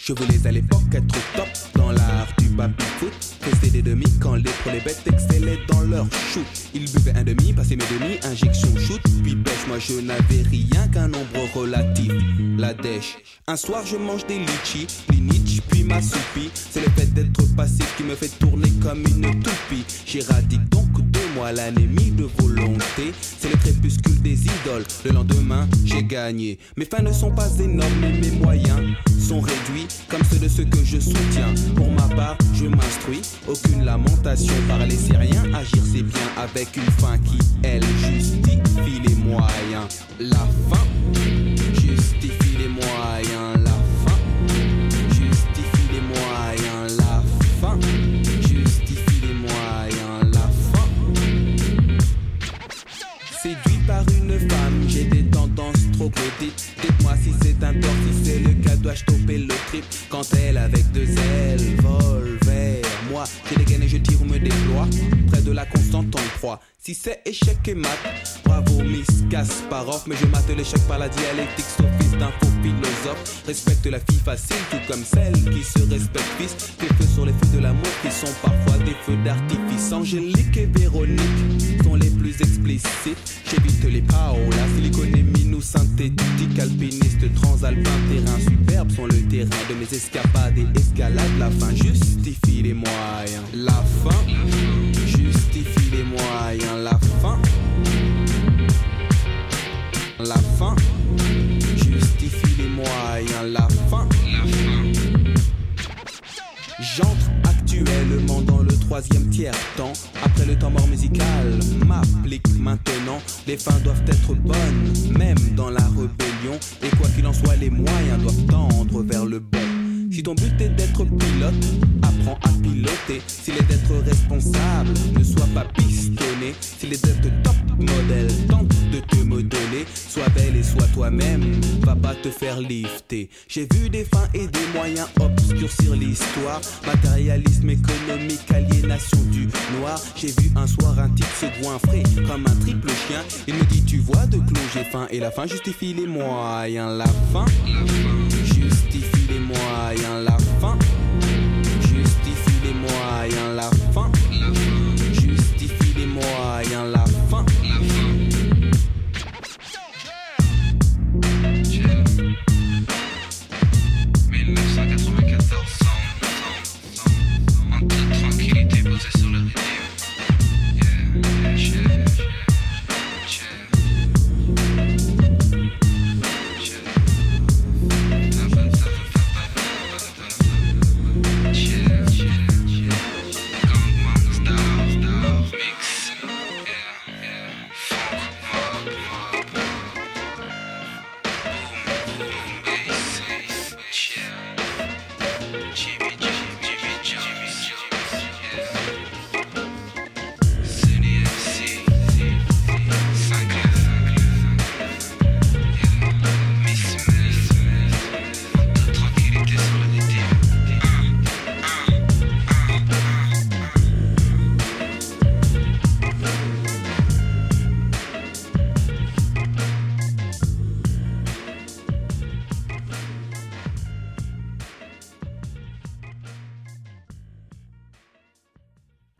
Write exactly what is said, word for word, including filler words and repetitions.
Je voulais à l'époque être au top dans l'art du baby-foot. Tester des demi quand les pour les bêtes excellaient dans leur shoot. Ils buvaient un demi, passaient mes demi, injection shoot. Puis pêche, moi je n'avais rien qu'un nombre relatif. La dèche. Un soir je mange des litchis, l'initch puis ma soupie. C'est le fait d'être passif qui me fait tourner comme une toupie. J'éradique donc de moi l'anémie de volonté. C'est le crépuscule des idoles. Le lendemain j'ai gagné. Mes fins ne sont pas énormes mais mes moyens sont réduits comme ceux de ceux que je soutiens. Pour ma part je m'instruis. Aucune lamentation, parler c'est rien. Agir c'est bien avec une fin qui elle justifie les moyens. La fin justifie les moyens. La fin justifie les moyens. La fin justifie les moyens. La fin. Séduit par une femme, j'ai des tendances trop claudites. Dites-moi si c'est un tort, si c'est le cas, dois-je stopper le trip? Quand elle avec deux ailes vole vers moi, j'ai des gaines et je tire ou me déploie. Près de la constante en proie. Si c'est échec et mat, bravo Miss Kasparov. Mais je mate l'échec par la dialectique, sauf fils d'un faux philosophe. Respecte la fille facile, tout comme celle qui se respecte fils. Des feux sur les feux de l'amour qui sont parfois des feux d'artifice. Angélique et Véronique sont les plus explicites. J'évite les Paola, silicone et minou synthétique. Alpiniste, transalpin, terrain superbe sont le terrain de mes escapades et escalades. La fin justifie les moyens. La fin justifie les moyens. La fin, la fin justifie les moyens. La fin, j'entre actuellement dans le troisième tiers-temps. Après le temps mort musical m'applique maintenant. Les fins doivent être bonnes, même dans la rébellion. Et quoi qu'il en soit, les moyens doivent tendre vers le bon. Si ton but est d'être pilote, apprends à piloter. S'il est d'être responsable, ne sois pas pistonné. S'il est d'être top modèle, tente de te modeler. Sois belle et sois toi-même, va pas te faire lifter. J'ai vu des fins et des moyens obscurcir l'histoire. Matérialisme économique, aliénation du noir. J'ai vu un soir un type se goinfrer comme un triple chien. Il me dit tu vois de clos, j'ai faim et la fin justifie les moyens. La fin, la fin.